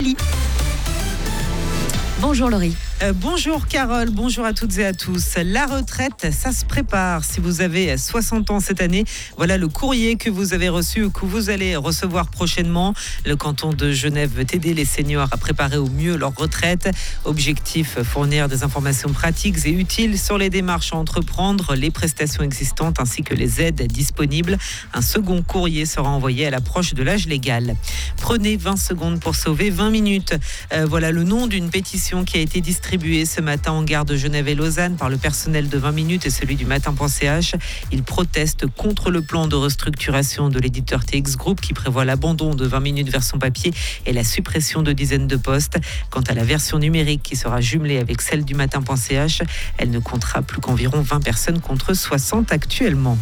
Bonjour Laurie. Bonjour Carole, bonjour à toutes et à tous. La retraite, ça se prépare. Si vous avez 60 ans cette année, voilà le courrier que vous avez reçu ou que vous allez recevoir prochainement. Le canton de Genève veut aider les seniors à préparer au mieux leur retraite. Objectif, fournir des informations pratiques et utiles sur les démarches à entreprendre, les prestations existantes ainsi que les aides disponibles. Un second courrier sera envoyé à l'approche de l'âge légal. Prenez 20 secondes pour sauver 20 minutes. Voilà le nom d'une pétition qui a été distribuée ce matin en gare de Genève et Lausanne par le personnel de 20 minutes et celui du matin.ch. Ils protestent contre le plan de restructuration de l'éditeur TX Group qui prévoit l'abandon de 20 minutes version papier et la suppression de dizaines de postes. Quant à la version numérique qui sera jumelée avec celle du matin.ch, elle ne comptera plus qu'environ 20 personnes contre 60 actuellement.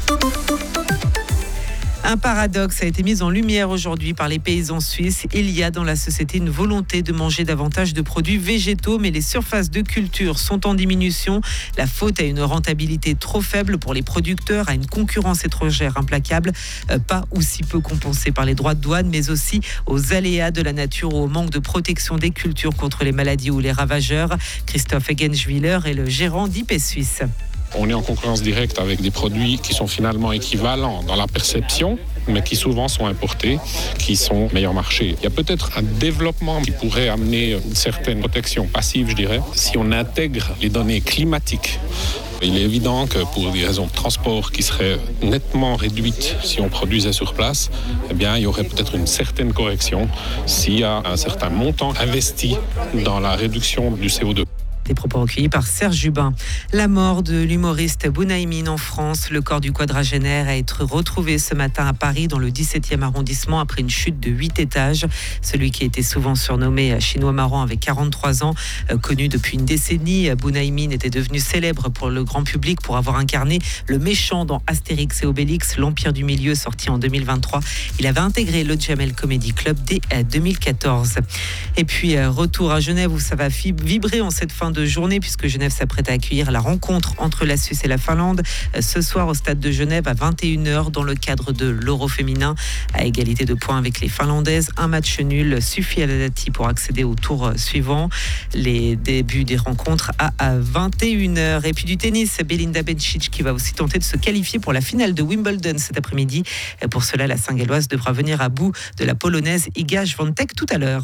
Un paradoxe a été mis en lumière aujourd'hui par les paysans suisses. Il y a dans la société une volonté de manger davantage de produits végétaux, mais les surfaces de culture sont en diminution. La faute à une rentabilité trop faible pour les producteurs, à une concurrence étrangère implacable, pas ou si peu compensée par les droits de douane, mais aussi aux aléas de la nature ou au manque de protection des cultures contre les maladies ou les ravageurs. Christophe Egenschwiller est le gérant d'IP Suisse. On est en concurrence directe avec des produits qui sont finalement équivalents dans la perception, mais qui souvent sont importés, qui sont meilleur marché. Il y a peut-être un développement qui pourrait amener une certaine protection passive, je dirais, si on intègre les données climatiques. Il est évident que pour des raisons de transport qui seraient nettement réduites si on produisait sur place, eh bien, il y aurait peut-être une certaine correction s'il y a un certain montant investi dans la réduction du CO2. Des propos recueillis par Serge Jubin. La mort de l'humoriste Bounaïmin en France. Le corps du quadragénaire a été retrouvé ce matin à Paris dans le 17e arrondissement après une chute de 8 étages. Celui qui était souvent surnommé Chinois marrant avait 43 ans. Connu depuis une décennie, Bounaïmin était devenu célèbre pour le grand public pour avoir incarné le méchant dans Astérix et Obélix, l'Empire du Milieu, sorti en 2023. Il avait intégré le Jamel Comedy Club dès 2014. Et puis, retour à Genève où ça va vibrer en cette fin de journée puisque Genève s'apprête à accueillir la rencontre entre la Suisse et la Finlande ce soir au stade de Genève à 21h dans le cadre de l'Euro féminin à égalité de points avec les Finlandaises. Un match nul suffit à la Dati pour accéder au tour suivant. Les débuts des rencontres à 21h. Et puis du tennis, Belinda Bencic qui va aussi tenter de se qualifier pour la finale de Wimbledon cet après-midi. Pour cela, la Saint-Galloise devra venir à bout de la Polonaise Iga Świątek tout à l'heure.